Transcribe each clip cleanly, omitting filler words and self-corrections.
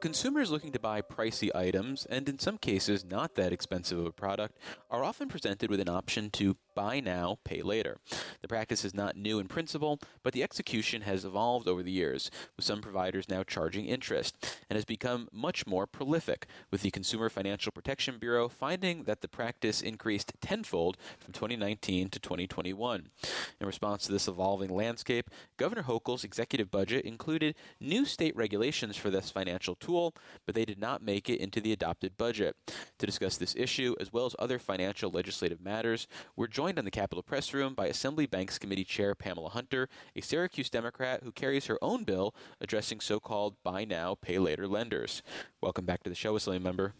Consumers looking to buy pricey items, and in some cases not that expensive of a product, are often presented with an option to buy now, pay later. The practice is not new in principle, but the execution has evolved over the years, with some providers now charging interest, and has become much more prolific, with the Consumer Financial Protection Bureau finding that the practice increased tenfold from 2019 to 2021. In response to this evolving landscape, Governor Hochul's executive budget included new state regulations for this financial tool, but they did not make it into the adopted budget. To discuss this issue, as well as other financial legislative matters, we're joined on the Capitol Press Room by Assembly Banks Committee Chair Pamela Hunter, a Syracuse Democrat who carries her own bill addressing so-called buy now, pay later lenders. Welcome back to the show, Assembly Member.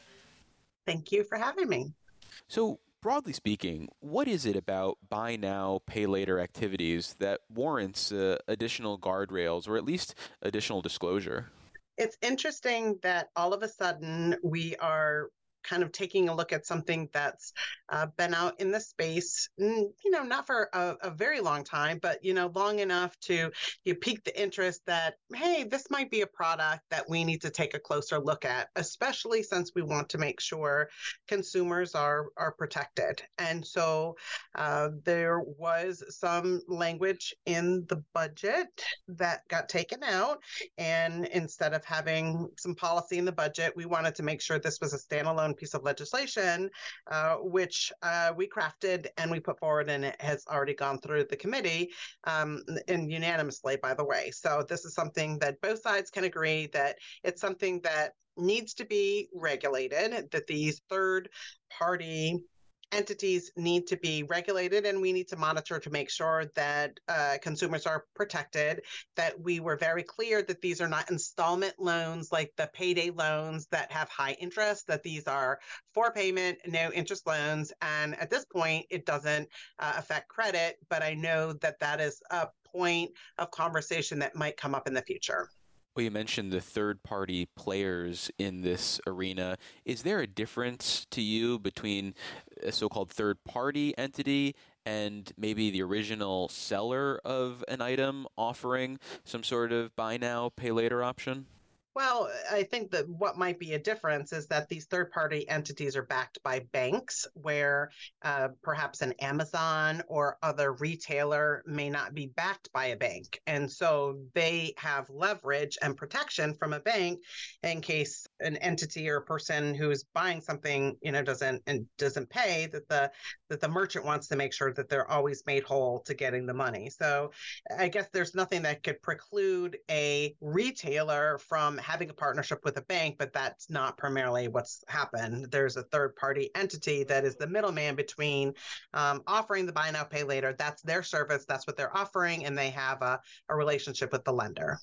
Thank you for having me. So, broadly speaking, what is it about buy now, pay later activities that warrants additional guardrails or at least additional disclosure? It's interesting that all of a sudden we are kind of taking a look at something that's been out in the space, not for a very long time, but, long enough to pique the interest that, hey, this might be a product that we need to take a closer look at, especially since we want to make sure consumers are protected. And so there was some language in the budget that got taken out. And instead of having some policy in the budget, we wanted to make sure this was a standalone piece of legislation, which we crafted and we put forward, and it has already gone through the committee and unanimously, by the way. So this is something that both sides can agree that it's something that needs to be regulated, that these third-party entities need to be regulated, and we need to monitor to make sure that consumers are protected, that we were very clear that these are not installment loans like the payday loans that have high interest, that these are for payment, no interest loans. And at this point, it doesn't affect credit, but I know that that is a point of conversation that might come up in the future. Well, you mentioned the third-party players in this arena. Is there a difference to you between a so-called third-party entity and maybe the original seller of an item offering some sort of buy now, pay later option? Well, I think that what might be a difference is that these third-party entities are backed by banks, where perhaps an Amazon or other retailer may not be backed by a bank. And so they have leverage and protection from a bank in case an entity or a person who is buying something, doesn't pay, that the merchant wants to make sure that they're always made whole to getting the money. So I guess there's nothing that could preclude a retailer from having a partnership with a bank, but that's not primarily what's happened. There's a third-party entity that is the middleman between offering the buy now, pay later. That's their service. That's what they're offering, and they have a relationship with the lender.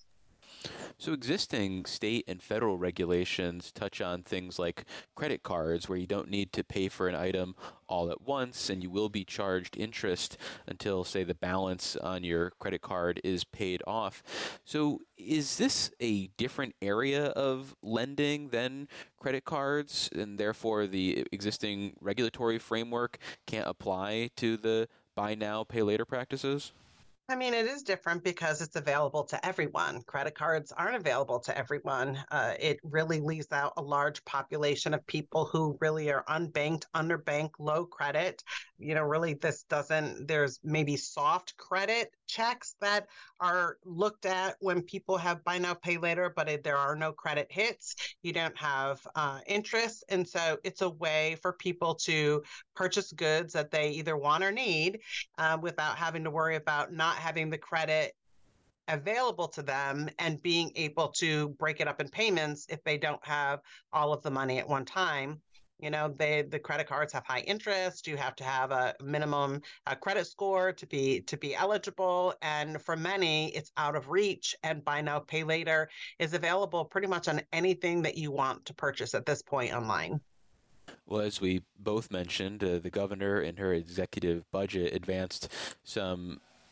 So existing state and federal regulations touch on things like credit cards, where you don't need to pay for an item all at once, and you will be charged interest until, say, the balance on your credit card is paid off. So is this a different area of lending than credit cards, and therefore the existing regulatory framework can't apply to the buy now, pay later practices? I mean, it is different because it's available to everyone. Credit cards aren't available to everyone. It really leaves out a large population of people who really are unbanked, underbanked, low credit. Really there's maybe soft credit checks that are looked at when people have buy now, pay later, but there are no credit hits. You don't have interest. And so it's a way for people to purchase goods that they either want or need without having to worry about not having the credit available to them and being able to break it up in payments if they don't have all of the money at one time. The credit cards have high interest. You have to have a minimum credit score to be eligible. And for many, it's out of reach. And buy now, pay later is available pretty much on anything that you want to purchase at this point online. Well, as we both mentioned, the governor in her executive budget advanced some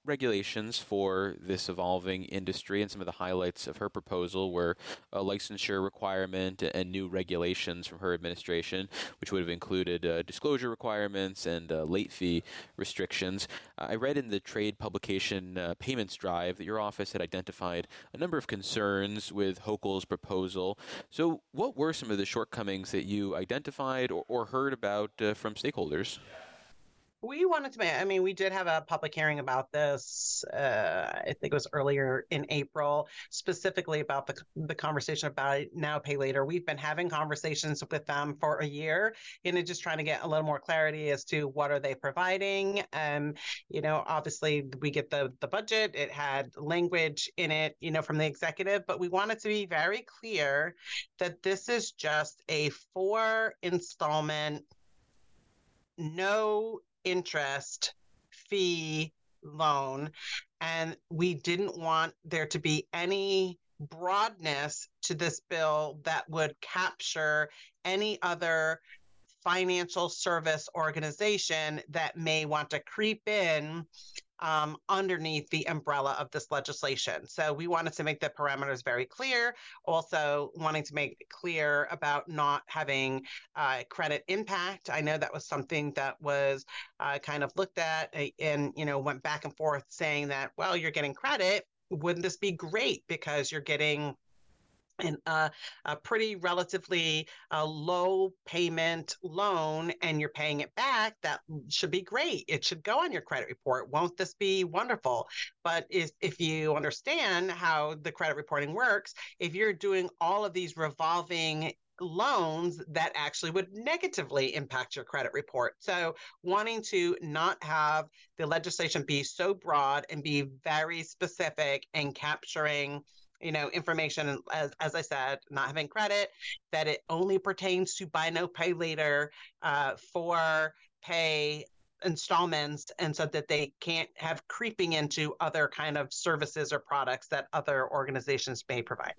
regulations for this evolving industry, and some of the highlights of her proposal were a licensure requirement and new regulations from her administration, which would have included disclosure requirements and late fee restrictions. I read in the trade publication Payments Drive that your office had identified a number of concerns with Hochul's proposal. So what were some of the shortcomings that you identified or heard about from stakeholders? We wanted to we did have a public hearing about this. I think it was earlier in April, specifically about the conversation about now, pay later. We've been having conversations with them for a year, just trying to get a little more clarity as to what are they providing. Obviously we get the budget. It had language in it, from the executive, but we wanted to be very clear that this is just a 4 installment, no interest fee loan, and we didn't want there to be any broadness to this bill that would capture any other financial service organization that may want to creep in underneath the umbrella of this legislation. So we wanted to make the parameters very clear, also wanting to make it clear about not having credit impact. I know that was something that was kind of looked at and, went back and forth saying that, well, you're getting credit. Wouldn't this be great because you're getting a pretty relatively low payment loan and you're paying it back? That should be great. It should go on your credit report. Won't this be wonderful? But if you understand how the credit reporting works, if you're doing all of these revolving loans, that actually would negatively impact your credit report. So wanting to not have the legislation be so broad and be very specific and capturing information, as I said, not having credit, that it only pertains to buy now, pay later for pay installments, and so that they can't have creeping into other kind of services or products that other organizations may provide.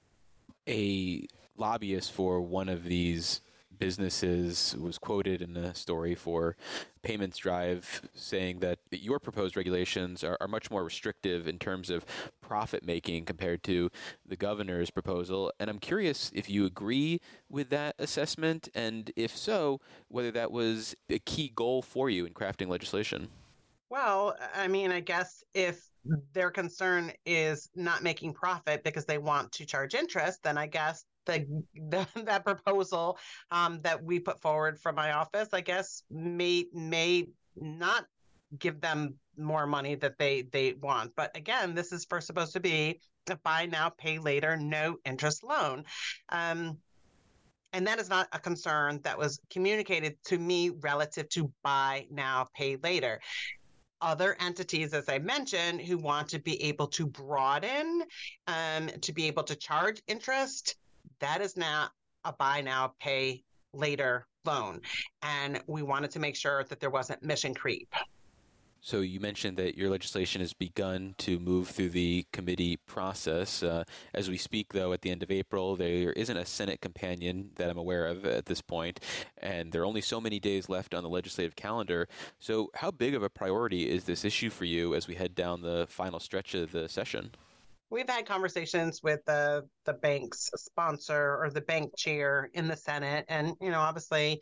A lobbyist for one of these businesses was quoted in a story for Payments Drive saying that your proposed regulations are much more restrictive in terms of profit making compared to the governor's proposal. And I'm curious if you agree with that assessment, and if so, whether that was a key goal for you in crafting legislation. Well, I guess if their concern is not making profit because they want to charge interest, then I guess that proposal that we put forward from my office, I guess, may not give them more money that they want. But again, this is supposed to be a buy now, pay later, no interest loan. And that is not a concern that was communicated to me relative to buy now, pay later. Other entities, as I mentioned, who want to be able to broaden, to be able to charge interest, that is not a buy now, pay later loan. And we wanted to make sure that there wasn't mission creep. So you mentioned that your legislation has begun to move through the committee process. As we speak, though, at the end of April, there isn't a Senate companion that I'm aware of at this point, and there are only so many days left on the legislative calendar. So how big of a priority is this issue for you as we head down the final stretch of the session? We've had conversations with the bank's sponsor or the bank chair in the Senate, and, obviously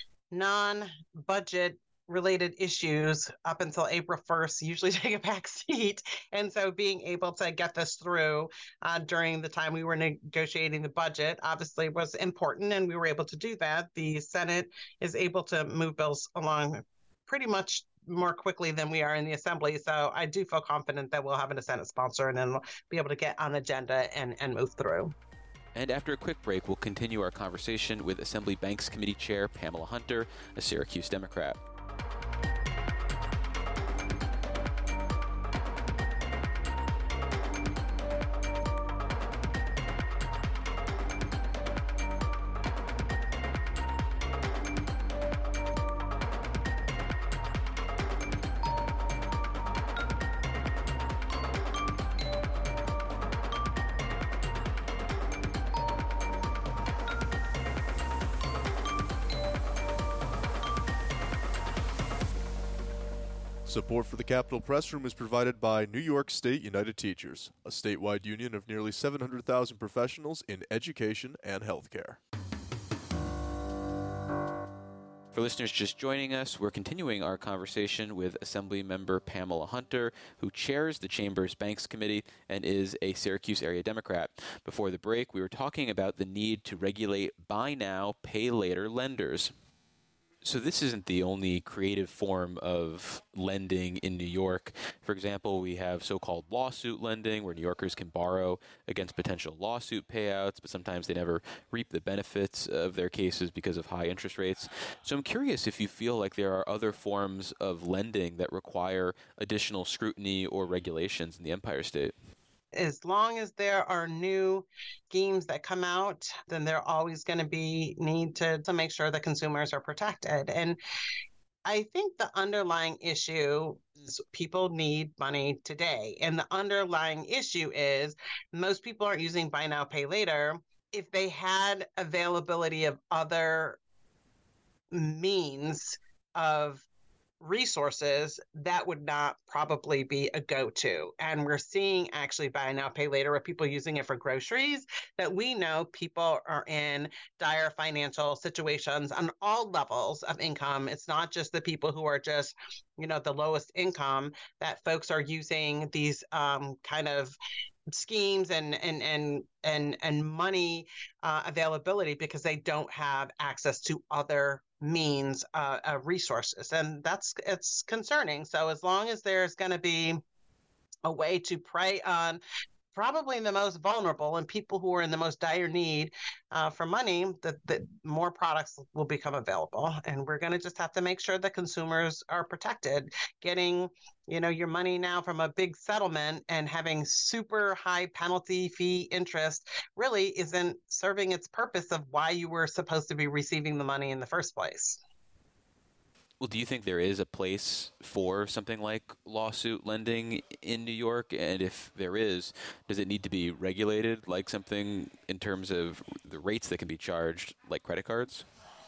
non-budget related issues up until April 1st usually take a back seat. And so being able to get this through during the time we were negotiating the budget obviously was important, and we were able to do that. The Senate is able to move bills along pretty much more quickly than we are in the Assembly. So I do feel confident that we'll have a Senate sponsor and then we'll be able to get on agenda and move through. And after a quick break, we'll continue our conversation with Assembly Banks Committee Chair Pamela Hunter, a Syracuse Democrat. Support for the Capitol Press Room is provided by New York State United Teachers, a statewide union of nearly 700,000 professionals in education and healthcare. For listeners just joining us, we're continuing our conversation with Assemblymember Pamela Hunter, who chairs the Chamber's Banks Committee and is a Syracuse area Democrat. Before the break, we were talking about the need to regulate buy now, pay later lenders. So this isn't the only creative form of lending in New York. For example, we have so-called lawsuit lending, where New Yorkers can borrow against potential lawsuit payouts, but sometimes they never reap the benefits of their cases because of high interest rates. So I'm curious if you feel like there are other forms of lending that require additional scrutiny or regulations in the Empire State. As long as there are new schemes that come out, then there always going to be need to make sure that consumers are protected. And I think the underlying issue is people need money today. And the underlying issue is most people aren't using buy now, pay later. If they had availability of other means of resources, that would not probably be a go-to. And we're seeing actually buy now, pay later with people using it for groceries, that we know people are in dire financial situations on all levels of income. It's not just the people who are just, the lowest income, that folks are using these kind of schemes and money availability because they don't have access to other means of resources, and it's concerning. So as long as there's going to be a way to prey on probably the most vulnerable and people who are in the most dire need for money, that more products will become available. And we're going to just have to make sure that consumers are protected. Getting, your money now from a big settlement and having super high penalty fee interest really isn't serving its purpose of why you were supposed to be receiving the money in the first place. Well, do you think there is a place for something like lawsuit lending in New York? And if there is, does it need to be regulated like something in terms of the rates that can be charged, like credit cards?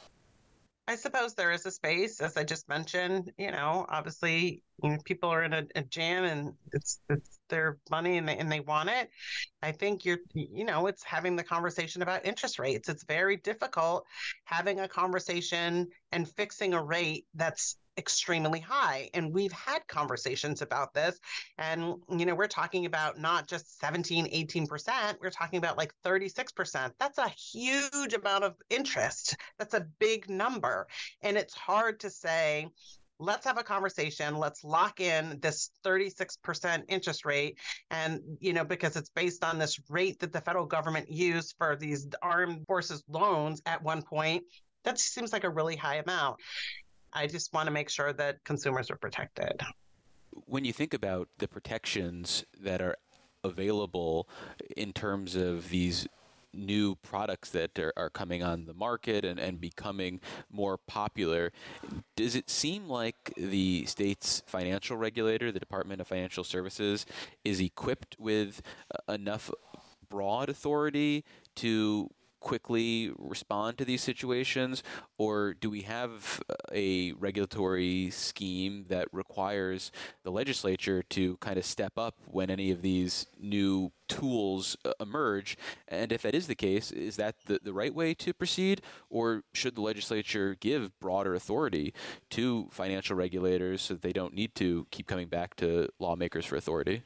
I suppose there is a space, as I just mentioned. Obviously, people are in a jam and it's their money and they want it. I think it's having the conversation about interest rates. It's very difficult having a conversation and fixing a rate that's extremely high. And we've had conversations about this. And, we're talking about not just 17, 18%. We're talking about like 36%. That's a huge amount of interest. That's a big number. And it's hard to say, let's have a conversation. Let's lock in this 36% interest rate. And, because it's based on this rate that the federal government used for these armed forces loans at one point, that seems like a really high amount. I just want to make sure that consumers are protected. When you think about the protections that are available in terms of these new products that are coming on the market and becoming more popular, does it seem like the state's financial regulator, the Department of Financial Services, is equipped with enough broad authority to quickly respond to these situations, or do we have a regulatory scheme that requires the legislature to kind of step up when any of these new tools emerge? And if that is the case, is that the right way to proceed, or should the legislature give broader authority to financial regulators so that they don't need to keep coming back to lawmakers for authority?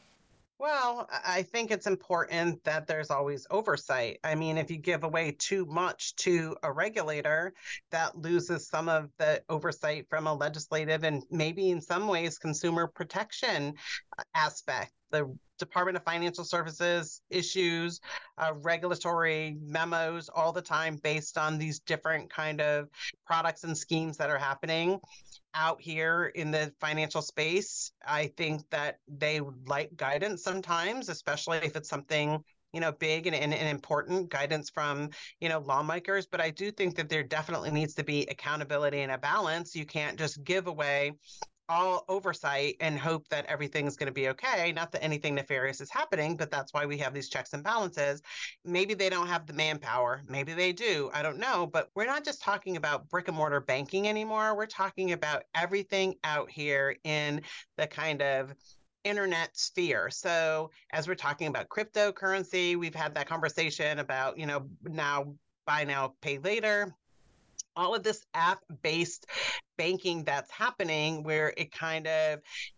Well, I think it's important that there's always oversight. I mean, if you give away too much to a regulator, that loses some of the oversight from a legislative and maybe in some ways consumer protection aspect. The Department of Financial Services issues regulatory memos all the time based on these different kind of products and schemes that are happening out here in the financial space. I think that they would like guidance sometimes, especially if it's something big and important, guidance from lawmakers. But I do think that there definitely needs to be accountability and a balance. You can't just give away all oversight and hope that everything's going to be okay. Not that anything nefarious is happening, but that's why we have these checks and balances. Maybe they don't have the manpower. Maybe they do. I don't know. But we're not just talking about brick and mortar banking anymore. We're talking about everything out here in the kind of internet sphere. So as we're talking about cryptocurrency, we've had that conversation about, now buy now, pay later. All of this app-based banking that's happening where it kind of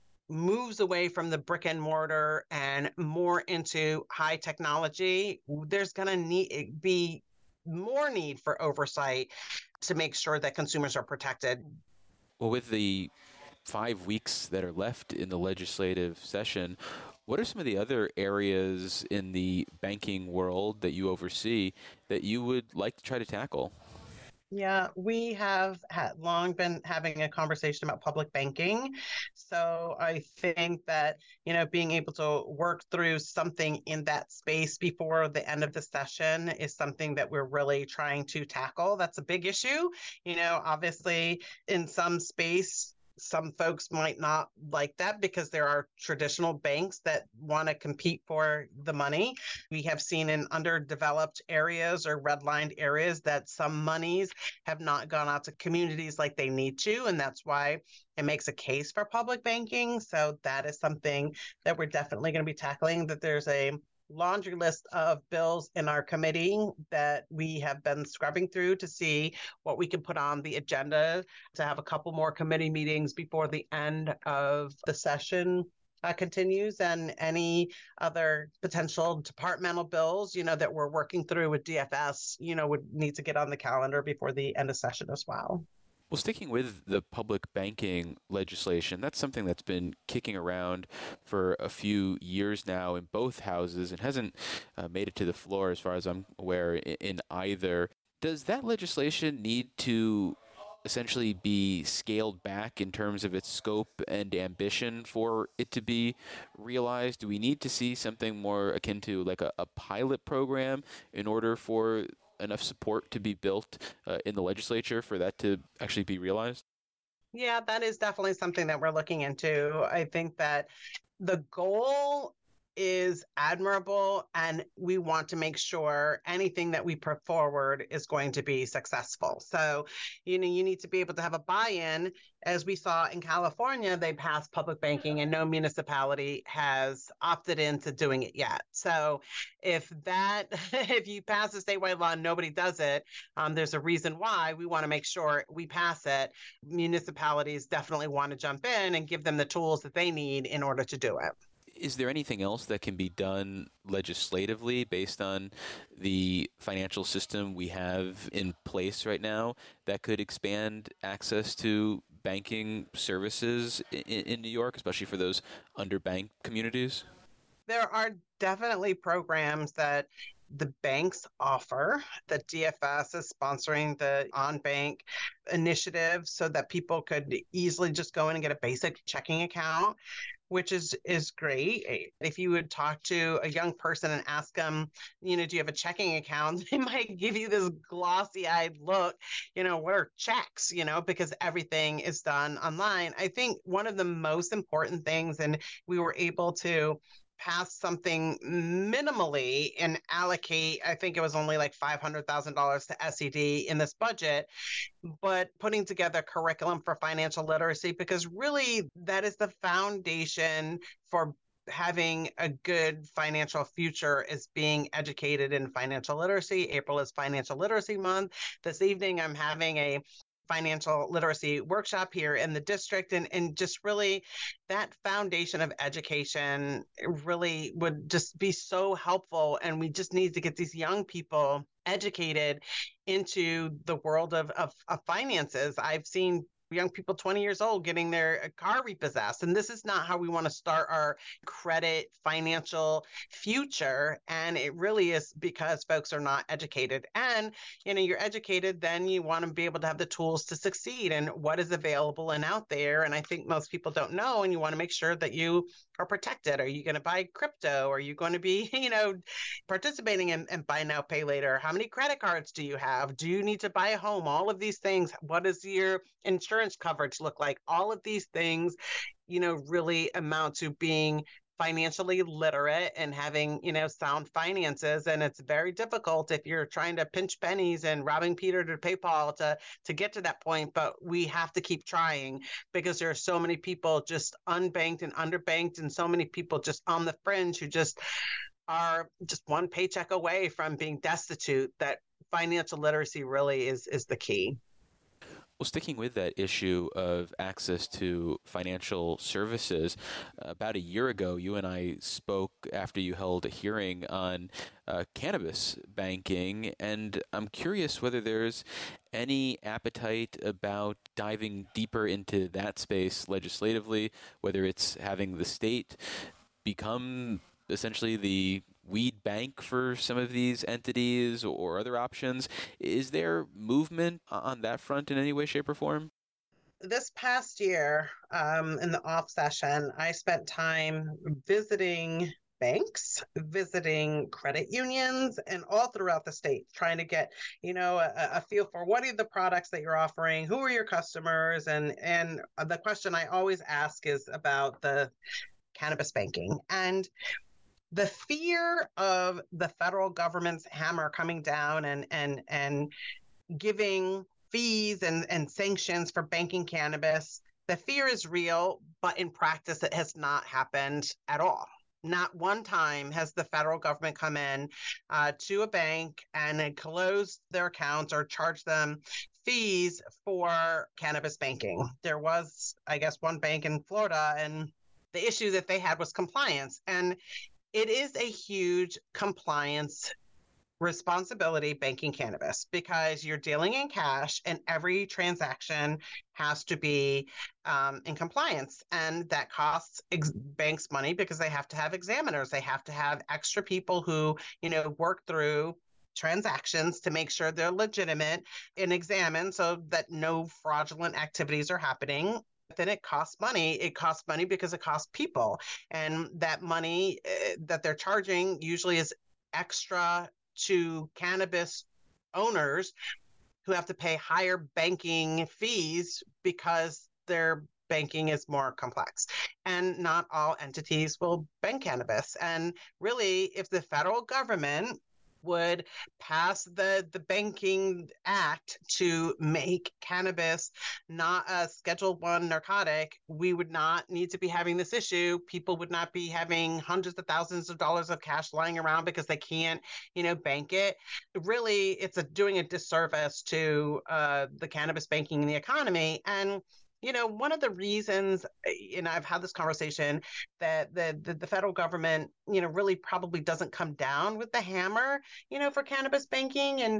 moves away from the brick and mortar and more into high technology, there's going to be more need for oversight to make sure that consumers are protected. Well, with the 5 weeks that are left in the legislative session, what are some of the other areas in the banking world that you oversee that you would like to try to tackle? Yeah, we have long been having a conversation about public banking. So I think that, being able to work through something in that space before the end of the session is something that we're really trying to tackle. That's a big issue. Obviously, in some space, some folks might not like that because there are traditional banks that want to compete for the money. We have seen in underdeveloped areas or redlined areas that some monies have not gone out to communities like they need to. And that's why it makes a case for public banking. So that is something that we're definitely going to be tackling, that there's a laundry list of bills in our committee that we have been scrubbing through to see what we can put on the agenda to have a couple more committee meetings before the end of the session continues, and any other potential departmental bills, that we're working through with DFS, would need to get on the calendar before the end of session as well. Well, sticking with the public banking legislation, that's something that's been kicking around for a few years now in both houses and hasn't made it to the floor, as far as I'm aware, in either. Does that legislation need to essentially be scaled back in terms of its scope and ambition for it to be realized? Do we need to see something more akin to like a pilot program in order for enough support to be built in the legislature for that to actually be realized? Yeah, that is definitely something that we're looking into. I think that the goal is admirable, and we want to make sure anything that we put forward is going to be successful. So, you need to be able to have a buy-in. As we saw in California, they passed public banking and no municipality has opted into doing it yet. So if you pass a statewide law and nobody does it, there's a reason why. We want to make sure we pass it. Municipalities definitely want to jump in and give them the tools that they need in order to do it. Is there anything else that can be done legislatively based on the financial system we have in place right now that could expand access to banking services in New York, especially for those underbanked communities? There are definitely programs that the banks offer. The DFS is sponsoring the on-bank initiative so that people could easily just go in and get a basic checking account, which is great. If you would talk to a young person and ask them, do you have a checking account? They might give you this glossy-eyed look, what are checks, because everything is done online. I think one of the most important things, and we were able to pass something minimally and allocate, I think it was only like $500,000 to SED in this budget, but putting together curriculum for financial literacy, because really that is the foundation for having a good financial future, is being educated in financial literacy. April is Financial Literacy Month. This evening, I'm having a financial literacy workshop here in the district, and just really that foundation of education really would just be so helpful. And we just need to get these young people educated into the world of finances. I've seen young people 20 years old getting their car repossessed. And this is not how we want to start our credit financial future. And it really is because folks are not educated. And, you're educated, then you want to be able to have the tools to succeed and what is available and out there. And I think most people don't know, and you want to make sure that you are protected. Are you going to buy crypto? Are you going to be, participating in buy now, pay later? How many credit cards do you have? Do you need to buy a home? All of these things. What is your insurance insurance coverage look like? All of these things, really amount to being financially literate and having, sound finances. And it's very difficult if you're trying to pinch pennies and robbing Peter to pay Paul to get to that point. But we have to keep trying because there are so many people just unbanked and underbanked, and so many people just on the fringe who just are just one paycheck away from being destitute, that financial literacy really is the key. Well, sticking with that issue of access to financial services, about a year ago, you and I spoke after you held a hearing on cannabis banking, and I'm curious whether there's any appetite about diving deeper into that space legislatively, whether it's having the state become essentially the weed bank for some of these entities or other options. Is there movement on that front in any way, shape, or form? This past year, in the off session, I spent time visiting banks, visiting credit unions, and all throughout the state, trying to get, a feel for what are the products that you're offering, who are your customers, and the question I always ask is about the cannabis banking. And the fear of the federal government's hammer coming down and giving fees and sanctions for banking cannabis, the fear is real, but in practice, it has not happened at all. Not one time has the federal government come in to a bank and closed their accounts or charged them fees for cannabis banking. There was, I guess, one bank in Florida, and the issue that they had was compliance. And it is a huge compliance responsibility banking cannabis because you're dealing in cash and every transaction has to be in compliance. And that costs banks money because they have to have examiners. They have to have extra people who, work through transactions to make sure they're legitimate and examine so that no fraudulent activities are happening. Then it costs money. It costs money because it costs people. And that money that they're charging usually is extra to cannabis owners who have to pay higher banking fees because their banking is more complex. And not all entities will bank cannabis. And really, if the federal government would pass the Banking Act to make cannabis not a Schedule I narcotic, we would not need to be having this issue. People would not be having hundreds of thousands of dollars of cash lying around because they can't, bank it. Really, it's doing a disservice to the cannabis banking and the economy. And one of the reasons, I've had this conversation that the federal government, really probably doesn't come down with the hammer, for cannabis banking. And,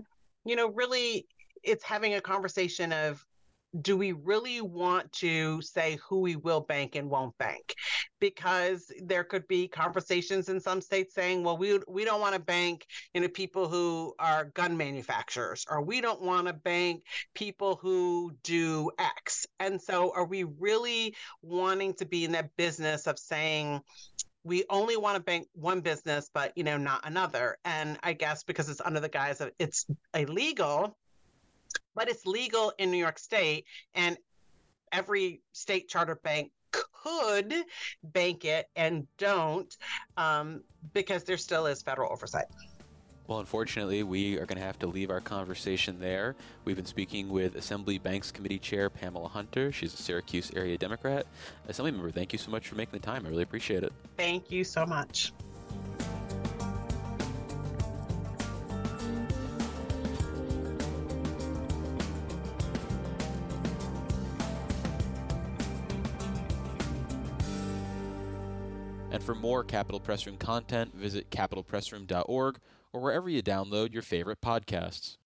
really it's having a conversation of, do we really want to say who we will bank and won't bank? Because there could be conversations in some states saying, well, we don't want to bank, people who are gun manufacturers, or we don't want to bank people who do X. And so are we really wanting to be in that business of saying, we only want to bank one business, but, not another? And I guess because it's under the guise of it's illegal, but it's legal in New York State, and every state charter bank could bank it and don't, because there still is federal oversight. Well, unfortunately, we are going to have to leave our conversation there. We've been speaking with Assembly Banks Committee Chair Pamela Hunter. She's a Syracuse area Democrat. Assemblymember, thank you so much for making the time. I really appreciate it. Thank you so much. And for more Capitol Press Room content, visit capitolpressroom.org or wherever you download your favorite podcasts.